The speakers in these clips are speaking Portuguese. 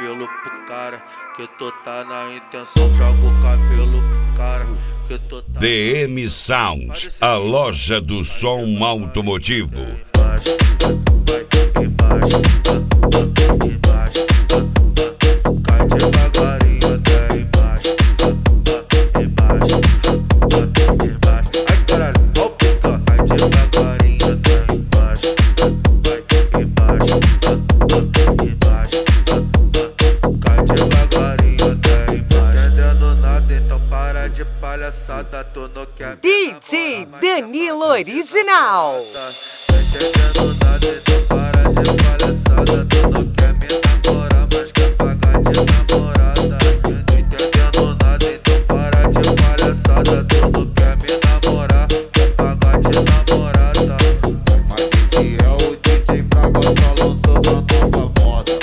cabelo pro cara, que tu tá na intenção, joga o cabelo pro cara, que tu tá... DM Sound, a loja do som automotivo. Cai devagarinho até embaixo, embaixo, embaixo. Ai caralho, ó o pica, cai devagarinho até embaixo, embaixo, embaixo. Cai devagarinho até embaixo. Entendendo nada, então para de palhaçada, tu não quer. DJ Danilo Original. Entendendo nada, então para de palhaçada, tu não quer me namorar, mas quer pagar de namorada. Entendendo nada, então para de palhaçada, tu não quer me namorar, quer pagar de namorada. Mas esse é o DJ Braga, tá lançando a nova moda.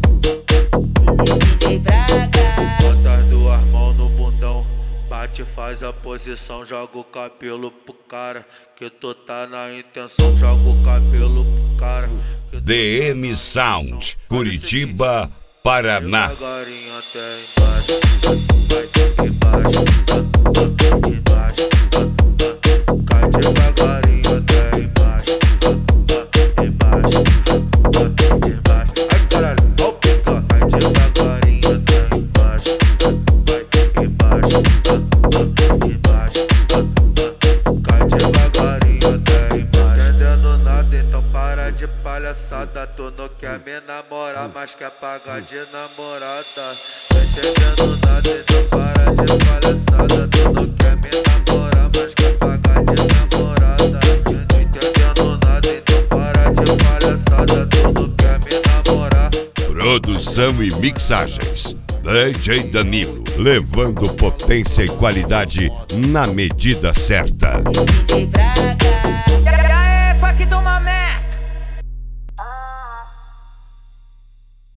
DJ Braga. Bota as duas mãos no bundão, bate, faz a posição, joga o cabelo pro cara, que tu tá na intenção, joga o cabelo pro cara. DM Sound, Curitiba, Paraná. Devagarinho até embaixo, vai embaixo, embaixo. Cai devagarinho até embaixo, embaixo, embaixo. Ai caralho, ó o pica, cai devagarinho até embaixo, vai embaixo, embaixo. Cai devagarinho até embaixo. Entendendo nada, então para de palhaçada, tu não quer me namorar, mas quer pagar de namorada. Entendendo nada, então para de palhaçada, tu não quer me namorar, mas quer pagar de namorada. Entendendo nada, então para de palhaçada, tu não quer me namorar. Produção e mixagens. DJ Danilo, levando potência e qualidade na medida certa. DJ Braga.